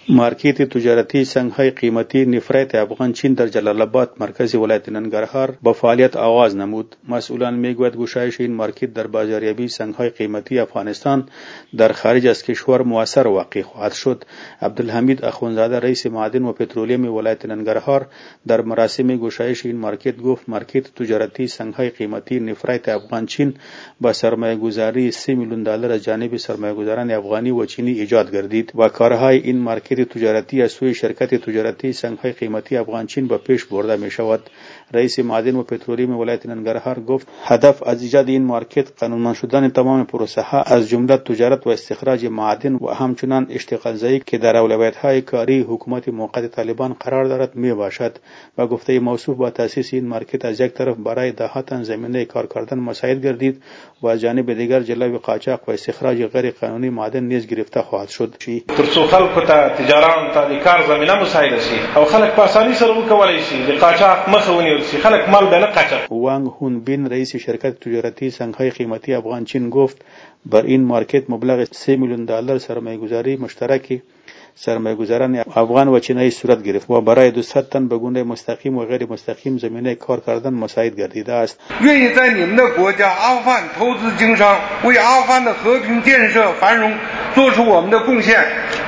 مارکت تجارتی سنگ‌های قیمتی نفرت افغان چین در جلال آباد مرکز ولایت ننگرهار با فعالیت آغاز نمود. مسئولان میگوید گشایش این مارکت در بازاریابی سنگ‌های قیمتی افغانستان در خارج از کشور مؤثر واقع خواهد شد. عبدالحمید اخوندزاده رئیس معدن و پترولیم ولایت ننگرهار در مراسم گشایش این مارکت گفت مارکت تجارتی سنگ‌های قیمتی نفرت افغان چین با سرمایه‌گذاری 3 میلیون دلار از جانب سرمایه‌گذاران افغانی و چینی ایجاد گردید و کارهای این مارکت تجارتی از سوی شرکت تجارتی سنگ‌های قیمتی افغان چین به پیش برده می شود. رئیس معدن و پترولیم ولایت ننگرهار گفت هدف از ایجاد این مارکت قانونمند شدن تمام پروسه ها از جمله تجارت و استخراج معدن و همچنان اشتغال زایی که در اولویت‌های کاری حکومت موقت طالبان قرار دارد می باشد و گفته موصوف با تأسیس این مارکت از یک طرف برای دهاتان زمینه کار کردن مساعد گردید و از جانب دیگر جلوی قاچاق و استخراج غیر قانونی معدن نیز گرفته خواهد شد. ترڅو خلکو ته تجاران ته د کار زمینه مساعده شي او خلک په اسانۍ سره وکولای شي د قاچاق مخه ونیول شي خلک مال به نه قاچاق. وانگ هون بین رئیس شرکت تجارتی سنگ‌های قیمتی افغان چین گفت بر این مارکت مبلغ 3 میلیون دلار سرمایه‌گذاری مشترکی سرمایه‌گذاران افغان و چینی صورت گرفت و برای 200 تن به گونه مستقیم و غیر مستقیم زمینه کار کردن مساعد گردیده است. 愿意在你们的国家阿富汗投资经商，为阿富汗的和平建设繁荣做出我们的贡献。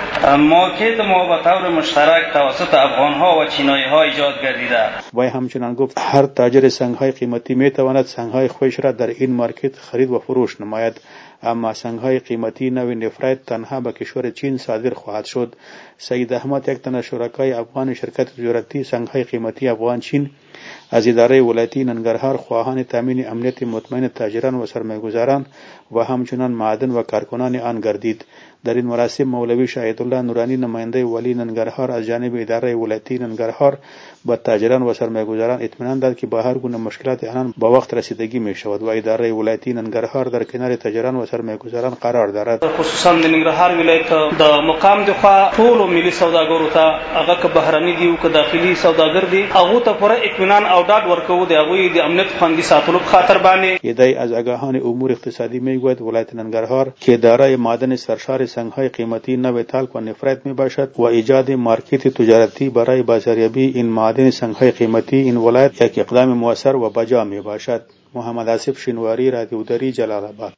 مارکت ما با طور مشترک توسط افغان‌ها و چینایی‌ها ایجاد گردیده. و همچنان گفت هر تاجر سنگ‌های قیمتی می‌تواند سنگ‌های خودش را در این مارکت خرید و فروش نماید، اما سنگ‌های قیمتی نوع نفرت تنها به کشور چین صادر خواهد شد. سید احمد یک تن از شرکای افغان شرکت تجارتی سنگ‌های قیمتی افغان چین از اداره ولایتی ننگرهار خواهان تامین امنیت مطمئن تاجران و سرمایه‌گذاران و همچنان معدن و کارکنان آن گردید. در این مراسم مولوی شهیدالله نورانی نماینده ولی ننگرهار از جانب اداره ولایتی ننگرهار به تاجران و سرمایه‌گذاران اطمینان داد که با هر گونه مشکلات آنان با وقت رسیدگی می شود و اداره ولایتی ننگرهار در کنار تاجران و سرمایه‌گذاران قرار دارد. خصوصا د ننګرهار ولایت د مقام د خوا ټول ملي سوداګرو ته هغه که بهرني دي او که داخلي سوداګر دي هغه ته پوره اطمینان او ډاډ ورکوو د هغوی د امنیت خوندي ساتلو په خاطر باندې. ادعای از آگاهان امور اقتصادی میگوید ولایت ننگرهار که دارای معدن سرشار سنگ‌های قیمتی نوع تالک و نفرت می باشد و ایجاد مارکت تجارتی برای بازاریابی این معدن سنگ‌های قیمتی این ولایت یک اقدام مؤثر و بجا می باشد. محمد آصف شینواری، رادیو دری، جلال آباد.